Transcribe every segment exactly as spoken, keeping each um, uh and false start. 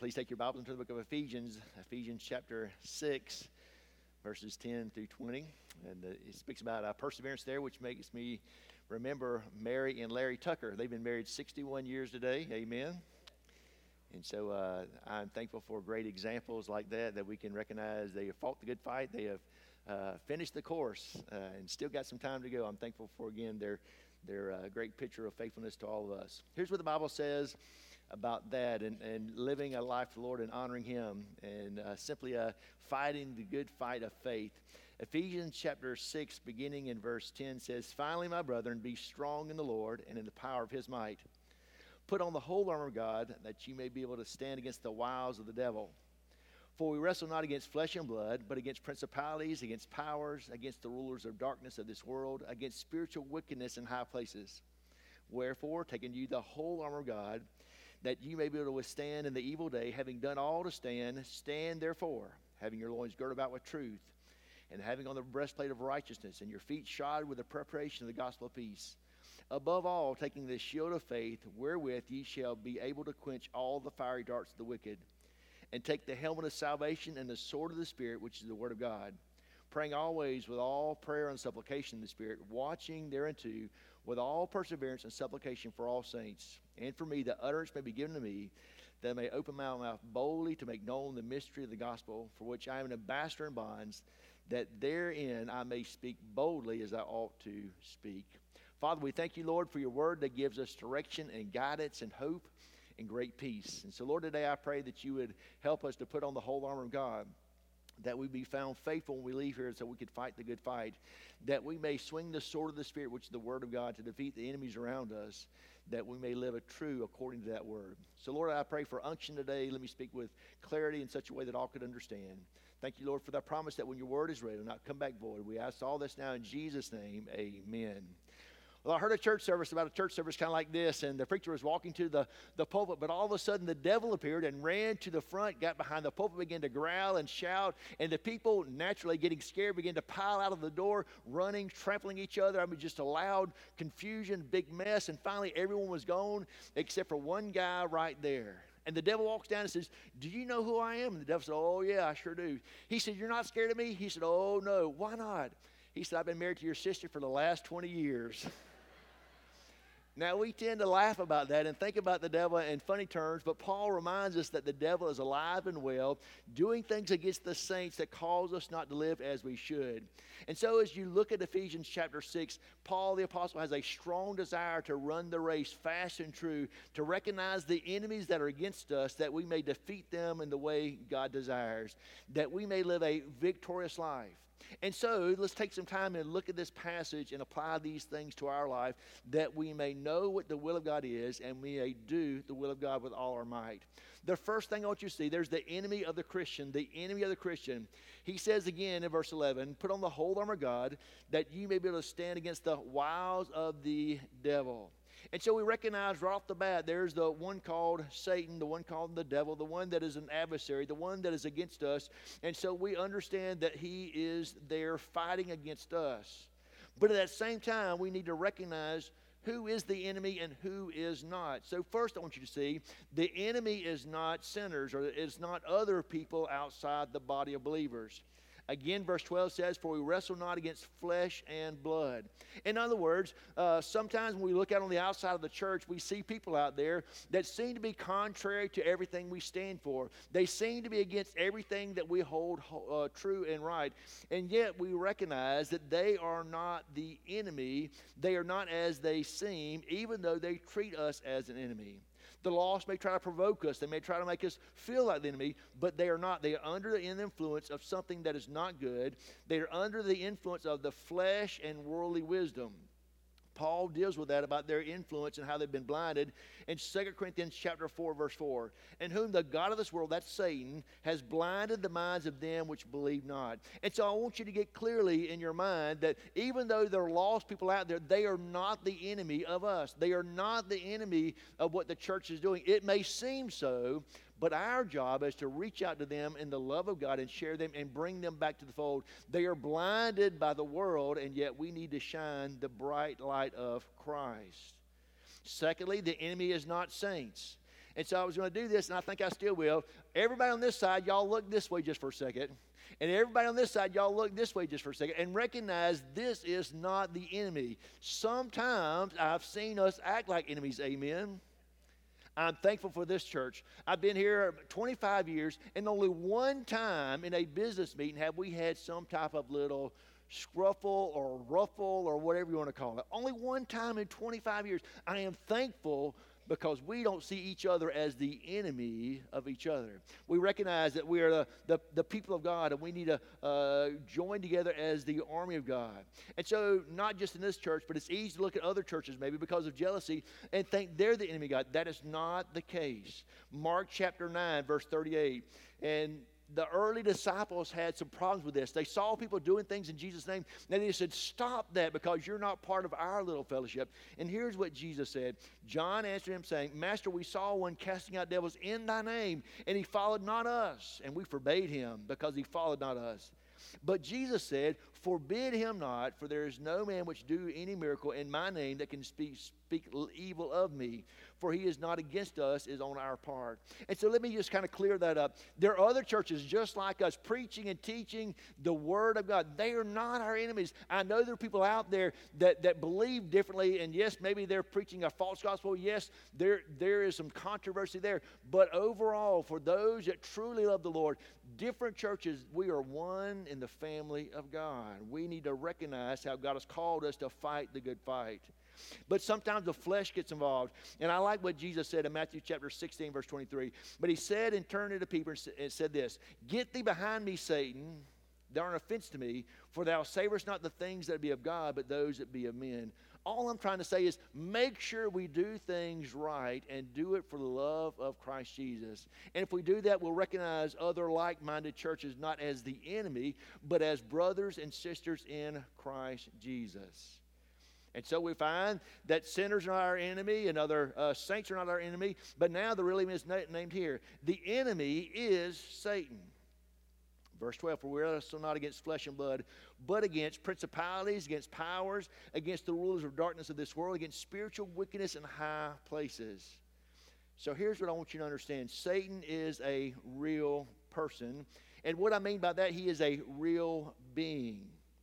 Please take your Bibles into the book of Ephesians, Ephesians chapter six, verses ten through twenty. And uh, it speaks about uh, perseverance there, which makes me remember Mary and Larry Tucker. They've been married sixty-one years today. Amen. And so uh, I'm thankful for great examples like that, that we can recognize they have fought the good fight. They have uh, finished the course uh, and still got some time to go. I'm thankful for, again, their, their uh, great picture of faithfulness to all of us. Here's what the Bible says about that and, and living a life for the Lord and honoring Him and uh, simply uh, fighting the good fight of faith. Ephesians chapter six, beginning in verse ten, says, "Finally, my brethren, be strong in the Lord and in the power of His might. Put on the whole armor of God, that you may be able to stand against the wiles of the devil. For we wrestle not against flesh and blood, but against principalities, against powers, against the rulers of darkness of this world, against spiritual wickedness in high places. Wherefore, taking you the whole armor of God, that you may be able to withstand in the evil day, having done all to stand, stand therefore, having your loins girded about with truth, and having on the breastplate of righteousness, and your feet shod with the preparation of the gospel of peace. Above all, taking the shield of faith, wherewith ye shall be able to quench all the fiery darts of the wicked. And take the helmet of salvation and the sword of the Spirit, which is the word of God, praying always with all prayer and supplication in the Spirit, watching thereunto with all perseverance and supplication for all saints, and for me, that utterance may be given to me, that I may open my mouth boldly to make known the mystery of the gospel, for which I am an ambassador in bonds, that therein I may speak boldly as I ought to speak." Father, we thank you, Lord, for your word that gives us direction and guidance and hope and great peace. And so, Lord, today I pray that you would help us to put on the whole armor of God, that we be found faithful when we leave here so we could fight the good fight, that we may swing the sword of the Spirit, which is the word of God, to defeat the enemies around us, that we may live a true according to that word. So, Lord, I pray for unction today. Let me speak with clarity in such a way that all could understand. Thank you, Lord, for that promise that when your word is ready, it will not come back void. We ask all this now in Jesus' name. Amen. Well, I heard a church service about a church service kind of like this, and the preacher was walking to the, the pulpit, but all of a sudden the devil appeared and ran to the front, got behind the pulpit, began to growl and shout, and the people, naturally getting scared, began to pile out of the door, running, trampling each other. I mean, just a loud confusion, big mess, and finally everyone was gone except for one guy right there. And the devil walks down and says, "Do you know who I am?" And the devil said, "Oh, yeah, I sure do." He said, "You're not scared of me?" He said, "Oh, no. Why not?" He said, "I've been married to your sister for the last twenty years. Now, we tend to laugh about that and think about the devil in funny terms, but Paul reminds us that the devil is alive and well, doing things against the saints that cause us not to live as we should. And so as you look at Ephesians chapter six, Paul the apostle has a strong desire to run the race fast and true, to recognize the enemies that are against us, that we may defeat them in the way God desires, that we may live a victorious life. And so let's take some time and look at this passage and apply these things to our life, that we may know what the will of God is and we may do the will of God with all our might. The first thing I want you to see, there's the enemy of the Christian, the enemy of the Christian. He says again in verse eleven, "Put on the whole armor of God, that you may be able to stand against the wiles of the devil." And so we recognize right off the bat, there's the one called Satan, the one called the devil, the one that is an adversary, the one that is against us. And so we understand that he is there fighting against us. But at that same time, we need to recognize who is the enemy and who is not. So first I want you to see, the enemy is not sinners, or is not other people outside the body of believers. Again, verse twelve says, "For we wrestle not against flesh and blood." In other words, uh, sometimes when we look out on the outside of the church, we see people out there that seem to be contrary to everything we stand for. They seem to be against everything that we hold uh, true and right. And yet we recognize that they are not the enemy. They are not as they seem, even though they treat us as an enemy. The lost may try to provoke us. They may try to make us feel like the enemy, but they are not. They are under the influence of something that is not good. They are under the influence of the flesh and worldly wisdom. Paul deals with that about their influence and how they've been blinded in Second Corinthians chapter four, verse four. "In whom the God of this world," that's Satan, "has blinded the minds of them which believe not." And so I want you to get clearly in your mind that even though there are lost people out there, they are not the enemy of us. They are not the enemy of what the church is doing. It may seem so, but our job is to reach out to them in the love of God and share them and bring them back to the fold. They are blinded by the world, and yet we need to shine the bright light of Christ. Secondly, the enemy is not saints. And so I was going to do this, and I think I still will. Everybody on this side, y'all look this way just for a second. And everybody on this side, y'all look this way just for a second and recognize this is not the enemy. Sometimes I've seen us act like enemies, amen. I'm thankful for this church. I've been here twenty-five years, and only one time in a business meeting have we had some type of little scruffle or ruffle or whatever you want to call it. Only one time in twenty-five years. I am thankful because we don't see each other as the enemy of each other. We recognize that we are the, the, the people of God, and we need to uh, join together as the army of God. And so, not just in this church, but it's easy to look at other churches maybe because of jealousy and think they're the enemy of God. That is not the case. Mark chapter nine, verse thirty-eight. And the early disciples had some problems with this. They saw people doing things in Jesus' name, and they said, stop that because you're not part of our little fellowship. And here's what Jesus said. John answered him saying, Master, we saw one casting out devils in thy name, and he followed not us. And we forbade him because he followed not us. But Jesus said, forbid him not, for there is no man which do any miracle in my name that can speak, speak evil of me. For he is not against us, is on our part. And so let me just kind of clear that up. There are other churches just like us preaching and teaching the Word of God. They are not our enemies. I know there are people out there that, that believe differently, and yes, maybe they're preaching a false gospel. Yes, there, there is some controversy there. But overall, for those that truly love the Lord, different churches, we are one in the family of God. We need to recognize how God has called us to fight the good fight. But sometimes the flesh gets involved. And I like what Jesus said in Matthew chapter sixteen, verse twenty-three. But he said and turned to the people and said this, Get thee behind me, Satan, thou art an offense to me, for thou savorest not the things that be of God, but those that be of men. All I'm trying to say is make sure we do things right and do it for the love of Christ Jesus. And if we do that, we'll recognize other like-minded churches not as the enemy, but as brothers and sisters in Christ Jesus. And so we find that sinners are our enemy and other uh, saints are not our enemy. But now the real enemy is na- named here. The enemy is Satan. Verse twelve, for we wrestle not against flesh and blood, but against principalities, against powers, against the rulers of darkness of this world, against spiritual wickedness in high places. So here's what I want you to understand. Satan is a real person. And what I mean by that, he is a real being.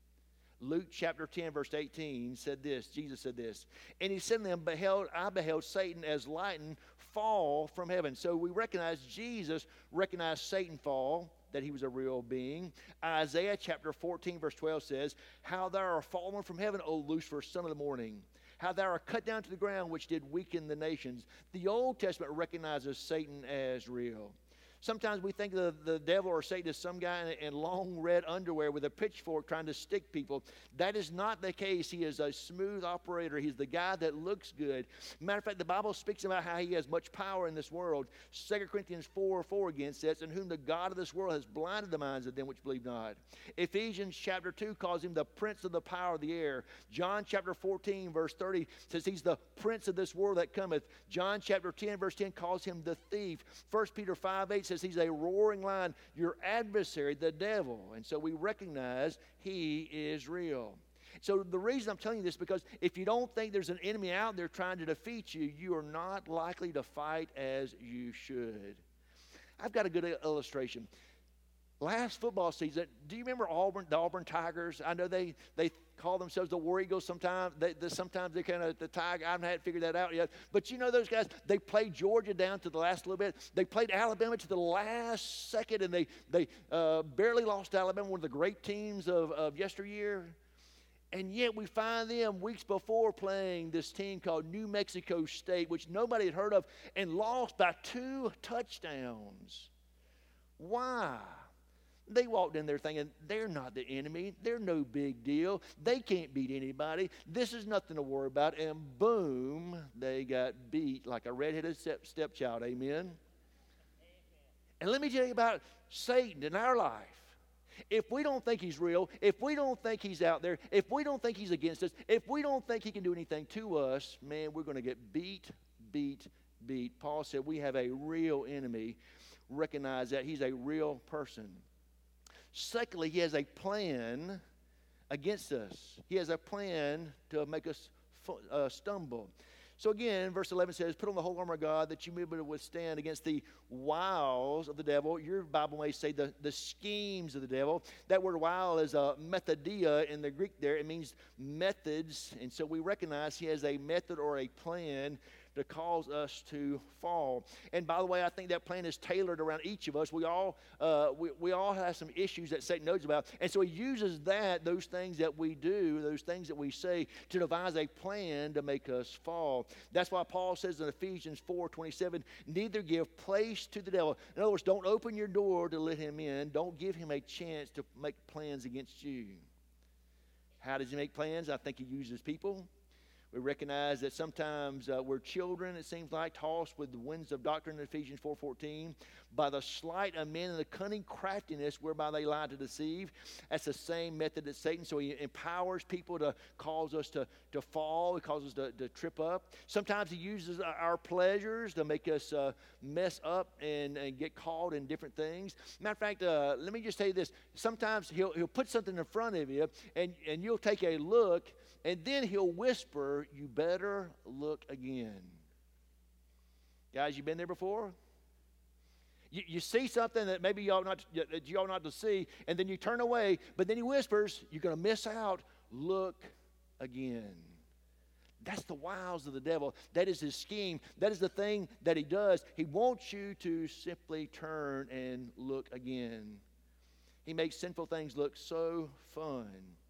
Luke chapter ten, verse eighteen said this. Jesus said this. And he said to them, beheld, I beheld Satan as lightning fall from heaven. So we recognize Jesus recognized Satan fall, that he was a real being. Isaiah chapter fourteen, verse twelve says, How thou art fallen from heaven, O Lucifer, son of the morning. How thou art cut down to the ground, which did weaken the nations. The Old Testament recognizes Satan as real. Sometimes we think of the, the devil or Satan as some guy in, in long red underwear with a pitchfork trying to stick people. That is not the case. He is a smooth operator. He's the guy that looks good. Matter of fact, the Bible speaks about how he has much power in this world. Second Corinthians four four again says, In whom the God of this world has blinded the minds of them which believe not. Ephesians chapter two calls him the prince of the power of the air. John chapter fourteen verse thirty says he's the prince of this world that cometh. John chapter ten verse ten calls him the thief. First Peter five eight says he's a roaring lion, your adversary, the devil. And so we recognize he is real. So the reason I'm telling you this, because if you don't think there's an enemy out there trying to defeat you, you are not likely to fight as you should. I've got a good illustration. Last football season, do you remember Auburn, the Auburn Tigers? I know they they call themselves the War Eagles sometimes. They, they, sometimes they kind of the Tiger. I haven't had figured that out yet. But you know those guys, they played Georgia down to the last little bit. They played Alabama to the last second, and they, they uh, barely lost to Alabama, one of the great teams of, of yesteryear. And yet we find them weeks before playing this team called New Mexico State, which nobody had heard of, and lost by two touchdowns. Why? They walked in there thinking, they're not the enemy. They're no big deal. They can't beat anybody. This is nothing to worry about. And boom, they got beat like a redheaded step, stepchild. Amen? Amen. And let me tell you about Satan in our life. If we don't think he's real, if we don't think he's out there, if we don't think he's against us, if we don't think he can do anything to us, man, we're going to get beat, beat, beat. Paul said we have a real enemy. Recognize that he's a real person. Secondly, he has a plan against us. He has a plan to make us uh, stumble. So again, verse eleven says, put on the whole armor of God that you may be able to withstand against the wiles of the devil. Your Bible may say the, the schemes of the devil. That word wile is a methodia in the Greek there. It means methods. And so we recognize he has a method or a plan to cause us to fall. And by the way, I think that plan is tailored around each of us. We all uh, we, we all have some issues that Satan knows about. And so he uses that, those things that we do, those things that we say, to devise a plan to make us fall. That's why Paul says in Ephesians four twenty-seven, neither give place to the devil. In other words, don't open your door to let him in. Don't give him a chance to make plans against you. How does he make plans? I think he uses people. We recognize that sometimes uh, we're children, it seems like, tossed with the winds of doctrine in Ephesians four fourteen, by the sleight of men and the cunning craftiness whereby they lie to deceive. That's the same method that Satan, so he empowers people to cause us to, to fall, he causes us to, to trip up. Sometimes he uses our pleasures to make us uh, mess up and, and get caught in different things. Matter of fact, uh, let me just tell you this. Sometimes he'll, he'll put something in front of you, and, and you'll take a look, and then he'll whisper, you better look again. Guys, you been there before? You, you see something that maybe you ought not that you ought not to see, and then you turn away, but then he whispers, you're going to miss out. Look again. That's the wiles of the devil. That is his scheme. That is the thing that he does. He wants you to simply turn and look again. He makes sinful things look so fun.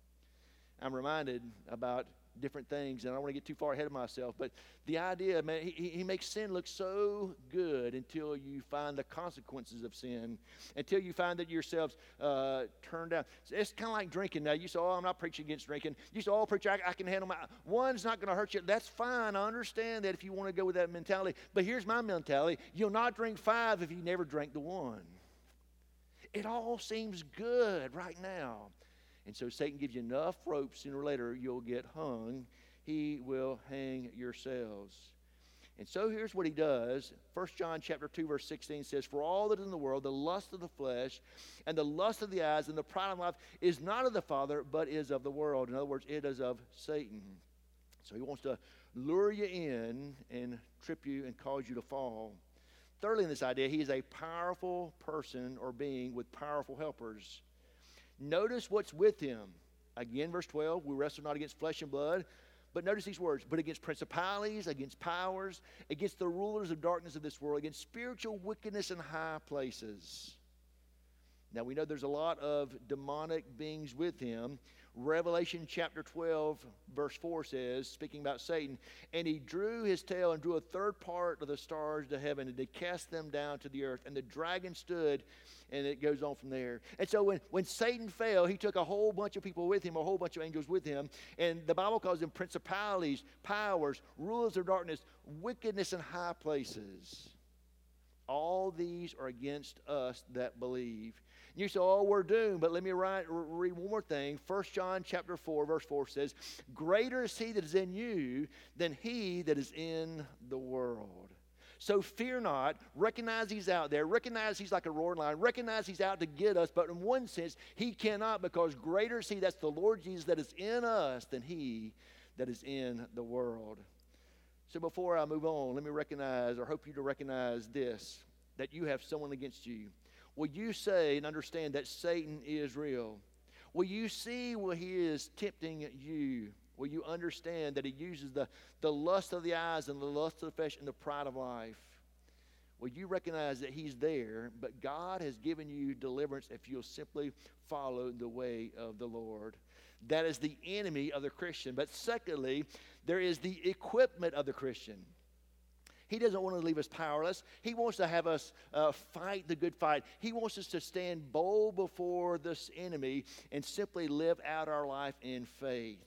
I'm reminded about different things, and I don't want to get too far ahead of myself, but the idea, man, he, he makes sin look so good until you find the consequences of sin, until you find that yourselves uh, turned out. It's kind of like drinking. Now, you say, oh, I'm not preaching against drinking. You say, oh, preacher, I, I can handle my, one's not going to hurt you. That's fine. I understand that if you want to go with that mentality, but here's my mentality. You'll not drink five if you never drank the one. It all seems good right now. And so Satan gives you enough rope, sooner or later you'll get hung. He will hang yourselves. And so here's what he does. First John chapter two, verse sixteen says, for all that is in the world, the lust of the flesh and the lust of the eyes and the pride of life is not of the Father, but is of the world. In other words, it is of Satan. So he wants to lure you in and trip you and cause you to fall. Thirdly, in this idea, he is a powerful person or being with powerful helpers. Notice what's with him. Again, verse twelve, we wrestle not against flesh and blood, but notice these words, but against principalities, against powers, against the rulers of darkness of this world, against spiritual wickedness in high places. Now, we know there's a lot of demonic beings with him. Revelation chapter twelve, verse four says, speaking about Satan, and he drew his tail and drew a third part of the stars to heaven and did cast them down to the earth. And the dragon stood, and it goes on from there. And so when, when Satan fell, he took a whole bunch of people with him, a whole bunch of angels with him. And the Bible calls them principalities, powers, rulers of darkness, wickedness in high places. All these are against us that believe. You say, oh, we're doomed. But let me write, read one more thing. First John chapter four, verse four says, greater is he that is in you than he that is in the world. So fear not. Recognize he's out there. Recognize he's like a roaring lion. Recognize he's out to get us. But in one sense, he cannot, because greater is he, that's the Lord Jesus, that is in us than he that is in the world. So before I move on, let me recognize, or hope you to recognize this, that you have someone against you. Will you say and understand that Satan is real? Will you see what he is tempting you? Will you understand that he uses the, the lust of the eyes and the lust of the flesh and the pride of life? Will you recognize that he's there, but God has given you deliverance if you'll simply follow the way of the Lord? That is the enemy of the Christian. But secondly, there is the equipment of the Christian. He doesn't want to leave us powerless. He wants to have us uh, fight the good fight. He wants us to stand bold before this enemy and simply live out our life in faith.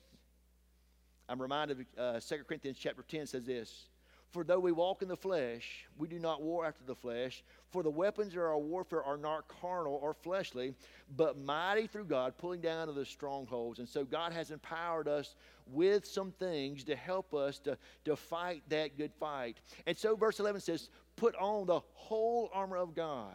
I'm reminded of uh, Second Corinthians chapter ten says this, for though we walk in the flesh, we do not war after the flesh. For the weapons of our warfare are not carnal or fleshly, but mighty through God, pulling down of the strongholds. And so God has empowered us with some things to help us to, to fight that good fight. And so verse eleven says, put on the whole armor of God.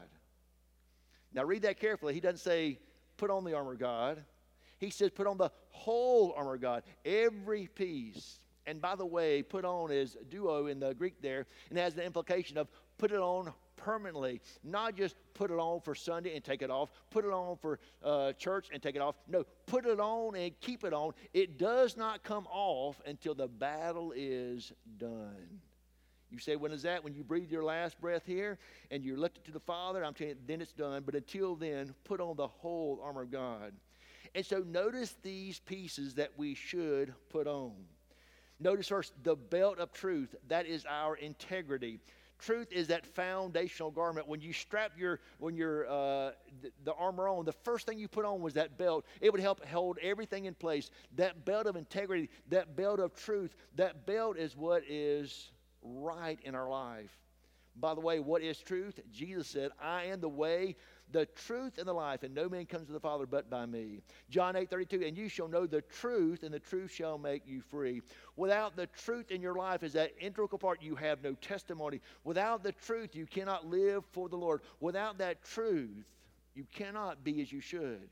Now read that carefully. He doesn't say, put on the armor of God. He says, put on the whole armor of God. Every piece. And by the way, put on is duo in the Greek there, and has the implication of put it on permanently, not just put it on for Sunday and take it off, put it on for uh, church and take it off. No, put it on and keep it on. It does not come off until the battle is done. You say, when is that? When you breathe your last breath here and you lift it to the Father, I'm telling you, then it's done. But until then, put on the whole armor of God. And so notice these pieces that we should put on. Notice first the belt of truth. That is our integrity. Truth is that foundational garment. When you strap your when your uh, the, the armor on, the first thing you put on was that belt. It would help hold everything in place. That belt of integrity, that belt of truth, that belt is what is right in our life. By the way, what is truth? Jesus said, I am the way, the truth, and the life, and no man comes to the Father but by me. John eight thirty-two, and you shall know the truth, and the truth shall make you free. Without the truth in your life is that integral part, you have no testimony. Without the truth, you cannot live for the Lord. Without that truth, you cannot be as you should.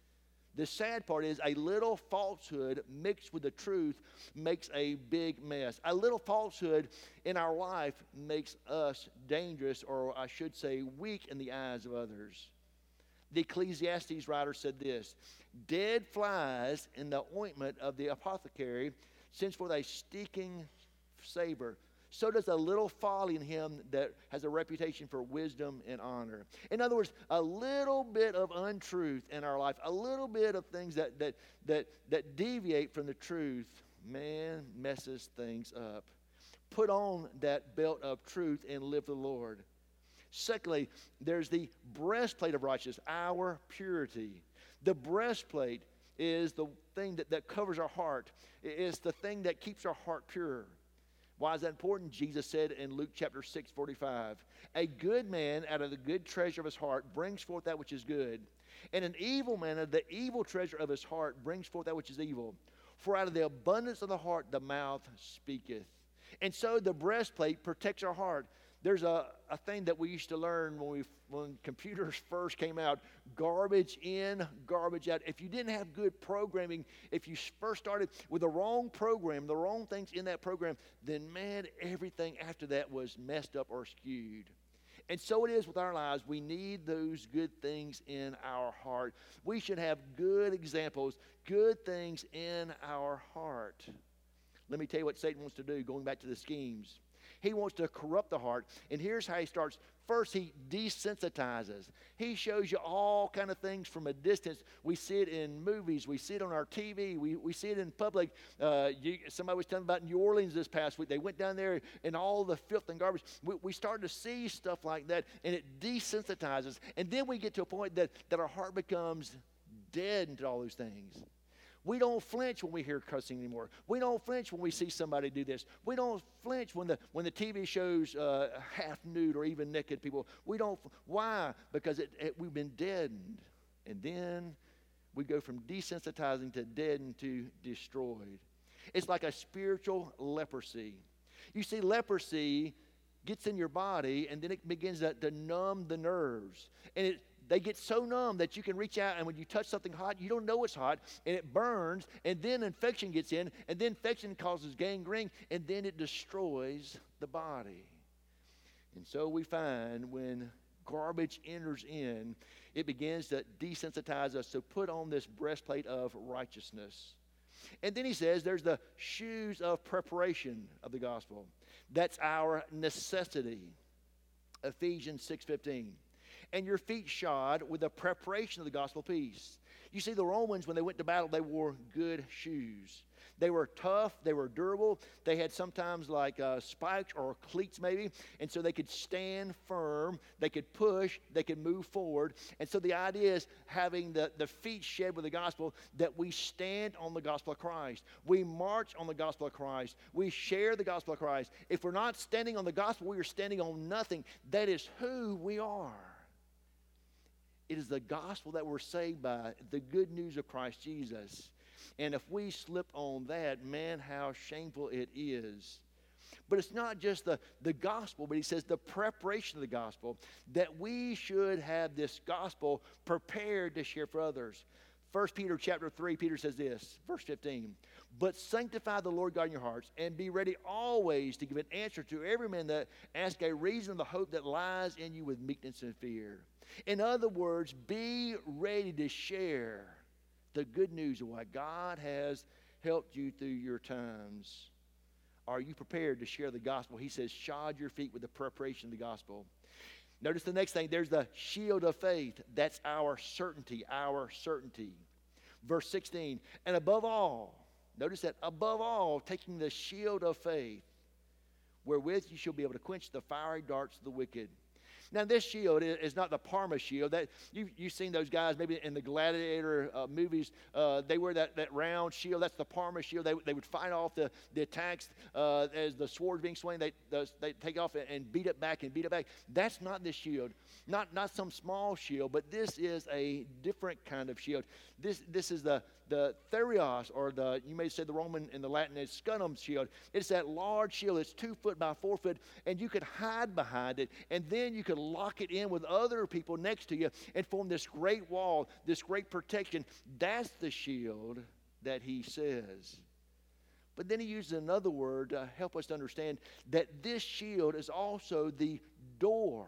The sad part is a little falsehood mixed with the truth makes a big mess. A little falsehood in our life makes us dangerous, or I should say weak in the eyes of others. The Ecclesiastes writer said this, dead flies in the ointment of the apothecary, since for thy stinking savor. So does a little folly in him that has a reputation for wisdom and honor. In other words, a little bit of untruth in our life, a little bit of things that that that that deviate from the truth, man, messes things up. Put on that belt of truth and live for the Lord. Secondly, there's the breastplate of righteousness, our purity. The breastplate is the thing that, that covers our heart. It's the thing that keeps our heart pure. Why is that important? Jesus said in Luke chapter six, forty-five, a good man out of the good treasure of his heart brings forth that which is good. And an evil man out of the evil treasure of his heart brings forth that which is evil. For out of the abundance of the heart the mouth speaketh. And so the breastplate protects our heart. There's a, a thing that we used to learn when we when computers first came out, garbage in, garbage out. If you didn't have good programming, if you first started with the wrong program, the wrong things in that program, then man, everything after that was messed up or skewed. And so it is with our lives. We need those good things in our heart. We should have good examples, good things in our heart. Let me tell you what Satan wants to do, going back to the schemes. He wants to corrupt the heart. And here's how he starts. First, he desensitizes. He shows you all kind of things from a distance. We see it in movies. We see it on our T V. We, we see it in public. Uh, you, somebody was telling about New Orleans this past week. They went down there and all the filth and garbage. We, we start to see stuff like that, and it desensitizes. And then we get to a point that, that our heart becomes dead to all those things. We don't flinch when we hear cussing anymore. We don't flinch when we see somebody do this. We don't flinch when the when the T V shows uh, half nude or even naked people. We don't. Why? Because it, it, we've been deadened. And then we go from desensitizing to deadened to destroyed. It's like a spiritual leprosy. You see, leprosy gets in your body, and then it begins to, to numb the nerves. And it They get so numb that you can reach out, and when you touch something hot, you don't know it's hot, and it burns, and then infection gets in, and then infection causes gangrene, and then it destroys the body. And so we find when garbage enters in, it begins to desensitize us. So put on this breastplate of righteousness. And then he says there's the shoes of preparation of the gospel. That's our necessity. Ephesians six fifteen. And your feet shod with the preparation of the gospel of peace. You see, the Romans, when they went to battle, they wore good shoes. They were tough. They were durable. They had sometimes like uh, spikes or cleats maybe, and so they could stand firm. They could push. They could move forward. And so the idea is having the, the feet shed with the gospel, that we stand on the gospel of Christ. We march on the gospel of Christ. We share the gospel of Christ. If we're not standing on the gospel, we are standing on nothing. That is who we are. It is the gospel that we're saved by, the good news of Christ Jesus. And if we slip on that, man, how shameful it is. But it's not just the, the gospel, but he says the preparation of the gospel, that we should have this gospel prepared to share for others. First Peter chapter three, Peter says this, verse fifteen. But sanctify the Lord God in your hearts, and be ready always to give an answer to every man that asks a reason of the hope that lies in you with meekness and fear. In other words, be ready to share the good news of what God has helped you through your times. Are you prepared to share the gospel? He says, shod your feet with the preparation of the gospel. Notice the next thing, there's the shield of faith. That's our certainty, our certainty. Verse sixteen, and above all, notice that above all, taking the shield of faith, wherewith you shall be able to quench the fiery darts of the wicked. Now, this shield is not the Parma shield. That you, you've seen those guys maybe in the Gladiator uh, movies. Uh, they wear that, that round shield. That's the Parma shield. They, they would fight off the, the attacks uh, as the sword's being swung. They, they take off and beat it back and beat it back. That's not this shield. Not, not some small shield, but this is a different kind of shield. This, this is the, the Therios, or the, you may say the Roman in the Latin is scunum shield. It's that large shield. It's two foot by four foot, and you could hide behind it, and then you could lock it in with other people next to you and form this great wall, this great protection. That's the shield that he says. But then he uses another word to help us to understand that this shield is also the door.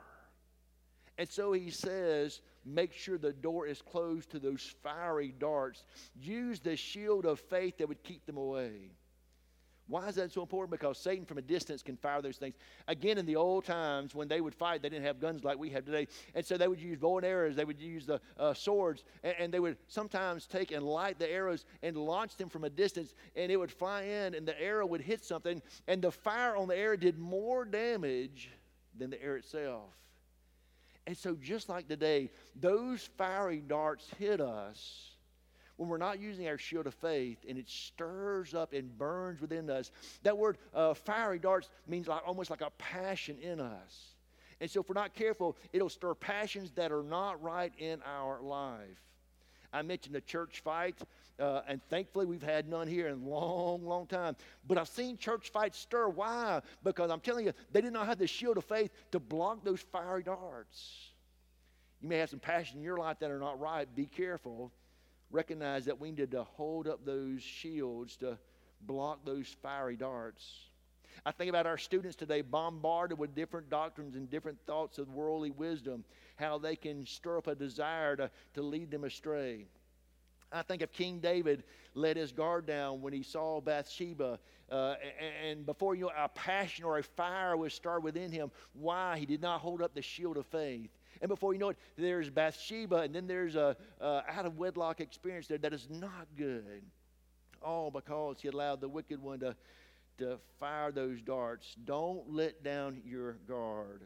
And so he says, make sure the door is closed to those fiery darts. Use the shield of faith that would keep them away. Why is that so important? Because Satan from a distance can fire those things. Again, in the old times, when they would fight, they didn't have guns like we have today. And so they would use bow and arrows. They would use the uh, swords. And, and they would sometimes take and light the arrows and launch them from a distance. And it would fly in, and the arrow would hit something. And the fire on the arrow did more damage than the arrow itself. And so just like today, those fiery darts hit us when we're not using our shield of faith, and it stirs up and burns within us. That word uh, fiery darts means like almost like a passion in us. And so if we're not careful, it'll stir passions that are not right in our life. I mentioned a church fight, uh, and thankfully we've had none here in a long, long time. But I've seen church fights stir. Why? Because I'm telling you, they did not have the shield of faith to block those fiery darts. You may have some passion in your life that are not right. Be careful. Recognize that we need to hold up those shields to block those fiery darts. I think about our students today, bombarded with different doctrines and different thoughts of worldly wisdom, how they can stir up a desire to, to lead them astray. I think of King David let his guard down when he saw Bathsheba, uh, and, and before you know, a passion or a fire was stirred within him. Why? He did not hold up the shield of faith. And before you know it, there's Bathsheba, and then there's a uh, out-of-wedlock experience there that is not good. All because he allowed the wicked one to, to fire those darts. Don't let down your guard.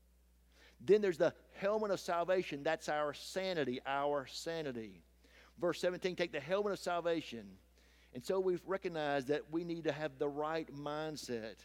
Then there's the helmet of salvation. That's our sanity, our sanity. Verse seventeen, take the helmet of salvation. And so we've recognized that we need to have the right mindset.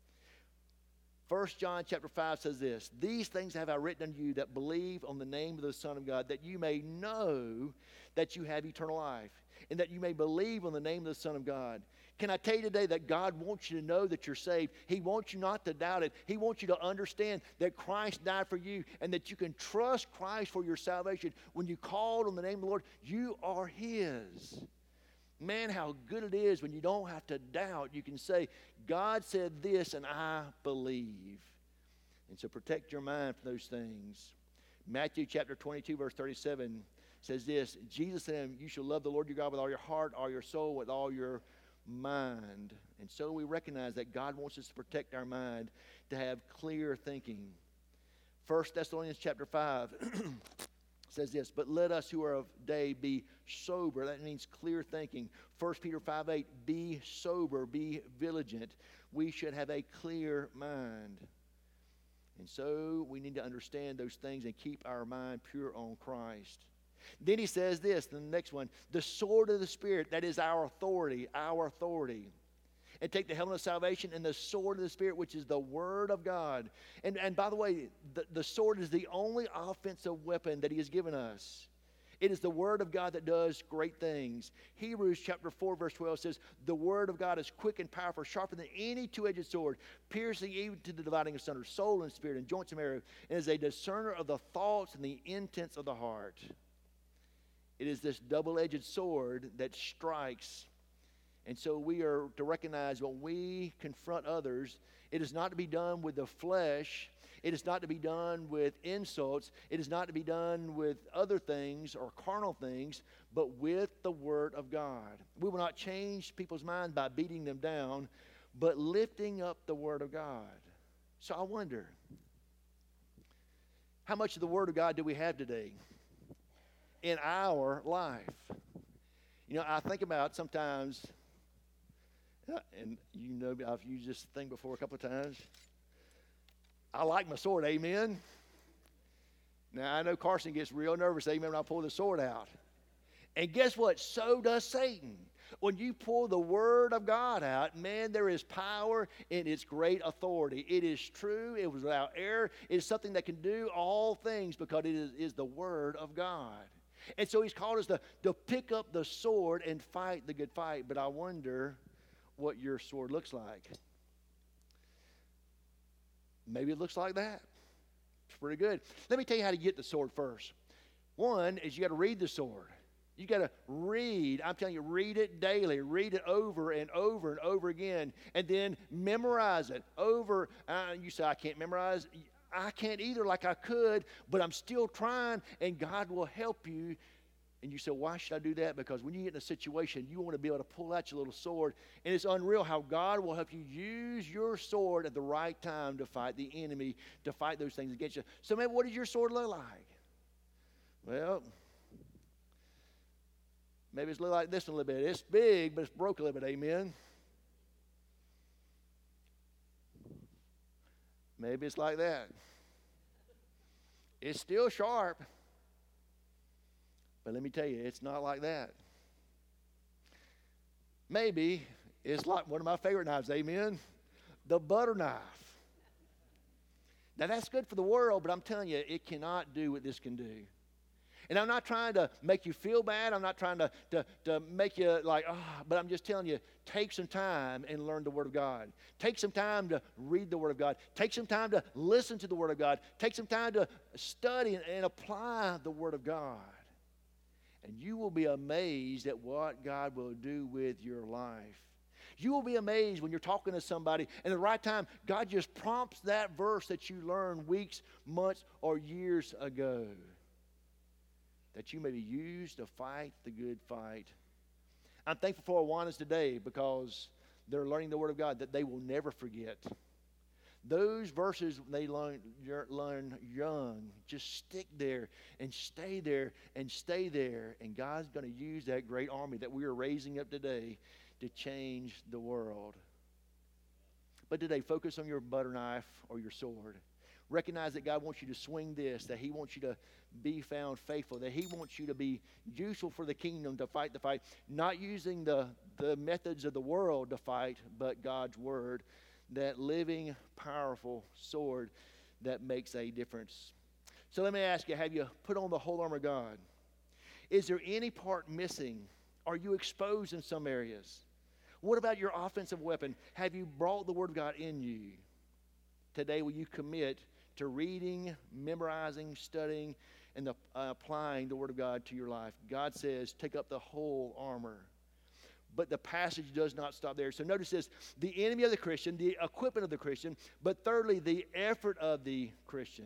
First John chapter five says this, these things have I written unto you that believe on the name of the Son of God, that you may know that you have eternal life, and that you may believe on the name of the Son of God. Can I tell you today that God wants you to know that you're saved? He wants you not to doubt it. He wants you to understand that Christ died for you, and that you can trust Christ for your salvation. When you called on the name of the Lord, you are His. Man, how good it is when you don't have to doubt. You can say, God said this, and I believe. And so protect your mind from those things. Matthew chapter twenty-two, verse thirty-seven says this, Jesus said, you shall love the Lord your God with all your heart, all your soul, with all your mind. And so we recognize that God wants us to protect our mind, to have clear thinking. First Thessalonians chapter five says this, but let us who are of day be sober. That means clear thinking. First Peter five eight, be sober, be vigilant. We should have a clear mind. And so we need to understand those things and keep our mind pure on Christ. Then he says this, the next one, the sword of the Spirit, that is our authority, our authority. And take the helmet of salvation and the sword of the Spirit, which is the Word of God. And, and by the way, the, the sword is the only offensive weapon that He has given us. It is the Word of God that does great things. Hebrews chapter four, verse twelve says, the Word of God is quick and powerful, sharper than any two-edged sword, piercing even to the dividing asunder soul and spirit and joints and marrow, and is a discerner of the thoughts and the intents of the heart. It is this double-edged sword that strikes. And so we are to recognize when we confront others, it is not to be done with the flesh. It is not to be done with insults. It is not to be done with other things or carnal things, but with the Word of God. We will not change people's minds by beating them down, but lifting up the Word of God. So I wonder, how much of the Word of God do we have today in our life? You know, I think about sometimes, and you know, I've used this thing before a couple of times. I like my sword, amen. Now, I know Carson gets real nervous, amen, when I pull the sword out. And guess what? So does Satan. When you pull the Word of God out, man, there is power in its great authority. It is true. It was without error. It is something that can do all things because it is, is the Word of God. And so he's called us to, to pick up the sword and fight the good fight. But I wonder what your sword looks like. Maybe it looks like that. It's pretty good. Let me tell you how to get the sword first. One is you got to read the sword. You got to read. I'm telling you, read it daily. Read it over and over and over again. And then memorize it over. Uh, you say, I can't memorize. I can't either like I could, but I'm still trying, and God will help you. And you say, why should I do that? Because when you get in a situation, you want to be able to pull out your little sword. And it's unreal how God will help you use your sword at the right time to fight the enemy, to fight those things against you. So, man, what does your sword look like? Well, maybe it's a little like this one a little bit. It's big, but it's broke a little bit, amen? Maybe it's like that. It's still sharp. But let me tell you, it's not like that. Maybe it's like one of my favorite knives, amen? The butter knife. Now, that's good for the world, but I'm telling you, it cannot do what this can do. And I'm not trying to make you feel bad. I'm not trying to, to, to make you like, ah, oh, but I'm just telling you, take some time and learn the Word of God. Take some time to read the Word of God. Take some time to listen to the Word of God. Take some time to study and, and apply the Word of God. And you will be amazed at what God will do with your life. You will be amazed when you're talking to somebody, and at the right time, God just prompts that verse that you learned weeks, months, or years ago, that you may be used to fight the good fight. I'm thankful for Awanas today because they're learning the Word of God that they will never forget. Those verses they learn, learn young, just stick there and stay there and stay there. And God's going to use that great army that we are raising up today to change the world. But today, focus on your butter knife or your sword. Recognize that God wants you to swing this, that He wants you to be found faithful, that He wants you to be useful for the kingdom to fight the fight, not using the, the methods of the world to fight, but God's Word. That living, powerful sword that makes a difference. So let me ask you, have you put on the whole armor of God? Is there any part missing? Are you exposed in some areas? What about your offensive weapon? Have you brought the Word of God in you? Today, will you commit to reading, memorizing, studying, and the, uh, applying the Word of God to your life? God says, take up the whole armor. But the passage does not stop there. So notice this, the enemy of the Christian, the equipment of the Christian, but thirdly, the effort of the Christian.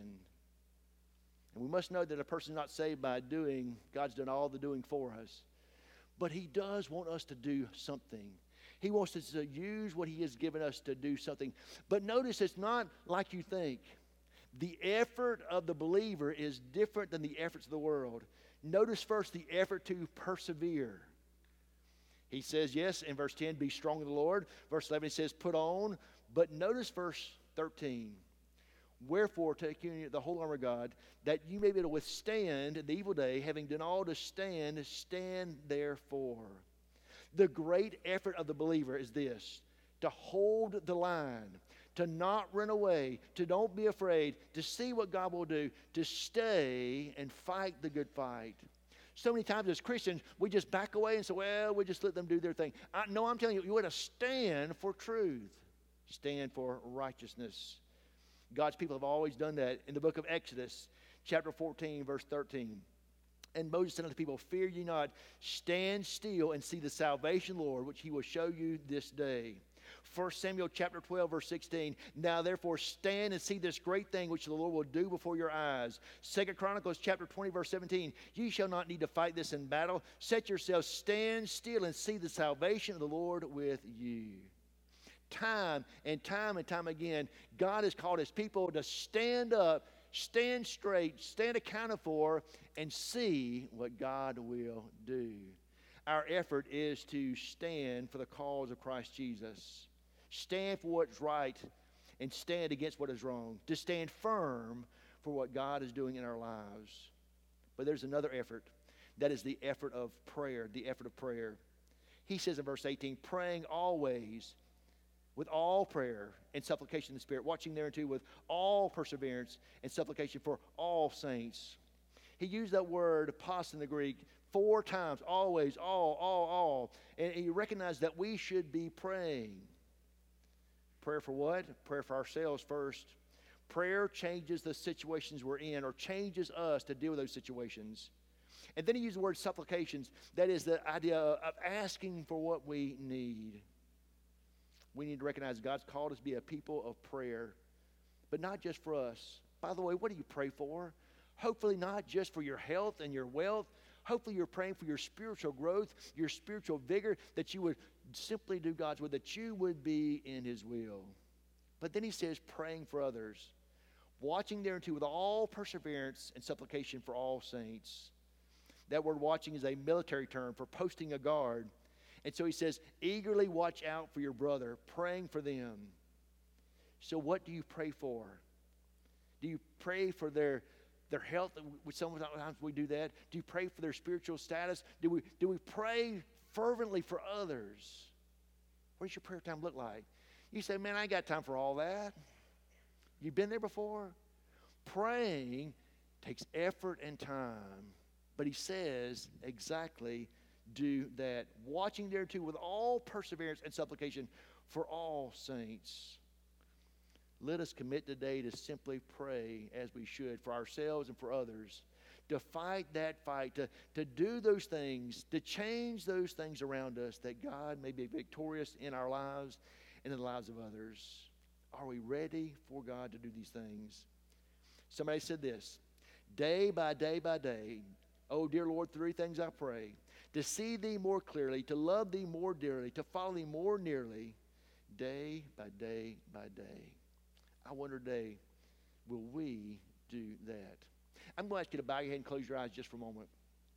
And we must know that a person is not saved by doing. God's done all the doing for us. But He does want us to do something. He wants us to use what He has given us to do something. But notice it's not like you think. The effort of the believer is different than the efforts of the world. Notice first the effort to persevere. He says, yes, in verse ten, be strong in the Lord. Verse eleven, he says, put on. But notice verse thirteen. Wherefore, take you the whole armor of God, that you may be able to withstand the evil day, having done all to stand, stand therefore. The great effort of the believer is this, to hold the line, to not run away, to don't be afraid, to see what God will do, to stay and fight the good fight. So many times as Christians, we just back away and say, well, we just let them do their thing. I, no, I'm telling you, you want to stand for truth. Stand for righteousness. God's people have always done that. In the book of Exodus, chapter fourteen, verse thirteen. And Moses said unto the people, fear ye not, stand still and see the salvation, Lord, which he will show you this day. First Samuel chapter twelve, verse sixteen. Now therefore stand and see this great thing which the Lord will do before your eyes. Second Chronicles chapter twenty, verse seventeen. Ye shall not need to fight this in battle. Set yourselves, stand still and see the salvation of the Lord with you. Time and time and time again, God has called his people to stand up, stand straight, stand accounted for, and see what God will do. Our effort is to stand for the cause of Christ Jesus. Stand for what's right and stand against what is wrong. To stand firm for what God is doing in our lives. But there's another effort. That is the effort of prayer, the effort of prayer. He says in verse eighteen, praying always with all prayer and supplication in the Spirit, watching thereunto with all perseverance and supplication for all saints. He used that word, pas in the Greek, four times, always, all, all, all. And he recognized that we should be praying. Prayer for what? Prayer for ourselves first. Prayer changes the situations we're in or changes us to deal with those situations. And then he used the word supplications. That is the idea of asking for what we need. We need to recognize God's called us to be a people of prayer, but not just for us. By the way, what do you pray for? Hopefully not just for your health and your wealth. Hopefully you're praying for your spiritual growth, your spiritual vigor, that you would simply do God's will, that you would be in his will. But then he says praying for others, watching thereunto with all perseverance and supplication for all saints. That word watching is a military term for posting a guard. And so he says, eagerly watch out for your brother, praying for them. So what do you pray for? Do you pray for their, their health? Sometimes we do that. Do you pray for their spiritual status? Do we, do we pray fervently for others? What does your prayer time look like? You say, man, I ain't got time for all that. You've been there before? Praying takes effort and time. But he says exactly do that. Watching thereto with all perseverance and supplication for all saints. Let us commit today to simply pray as we should for ourselves and for others. To fight that fight, to, to do those things, to change those things around us, that God may be victorious in our lives and in the lives of others. Are we ready for God to do these things? Somebody said this, day by day by day, oh dear Lord, three things I pray. To see thee more clearly, to love thee more dearly, to follow thee more nearly, day by day by day. I wonder today, will we do that? I'm going to ask you to bow your head and close your eyes just for a moment.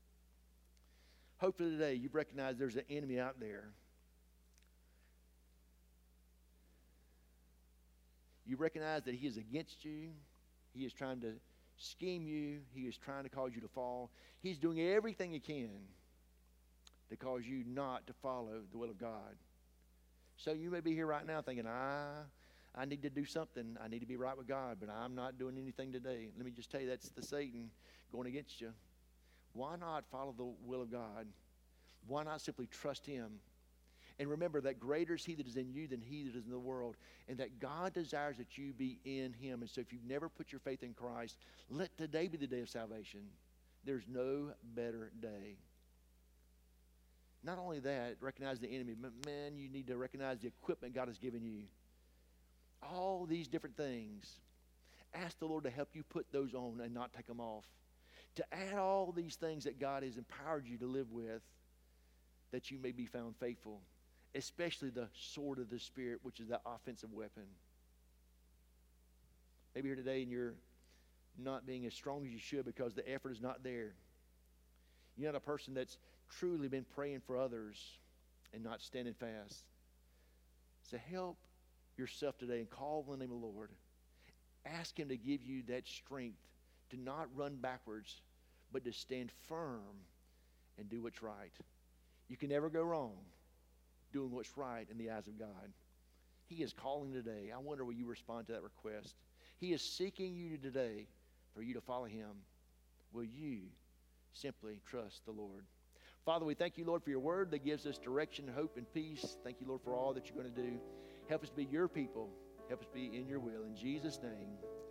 Hopefully today you've recognized there's an enemy out there. You recognize that he is against you. He is trying to scheme you. He is trying to cause you to fall. He's doing everything he can to cause you not to follow the will of God. So you may be here right now thinking, I, I need to do something. I need to be right with God, but I'm not doing anything today. Let me just tell you, that's the Satan going against you. Why not follow the will of God? Why not simply trust him? And remember that greater is he that is in you than he that is in the world. And that God desires that you be in him. And so if you've never put your faith in Christ, let today be the day of salvation. There's no better day. Not only that, recognize the enemy, but man, you need to recognize the equipment God has given you. All these different things. Ask the Lord to help you put those on and not take them off. To add all these things that God has empowered you to live with, that you may be found faithful. Especially the sword of the Spirit, which is the offensive weapon. Maybe here today and you're not being as strong as you should because the effort is not there. You're not a person that's truly been praying for others and not standing fast. So help yourself today and call on the name of the Lord. Ask him to give you that strength to not run backwards, but to stand firm and do what's right. You can never go wrong doing what's right in the eyes of God. He is calling today. I wonder will you respond to that request. He is seeking you today for you to follow him. Will you simply trust the Lord? Father, we thank you, Lord, for your word that gives us direction, hope, and peace. Thank you, Lord, for all that you're going to do. Help us to be your people. Help us be in your will. In Jesus' name,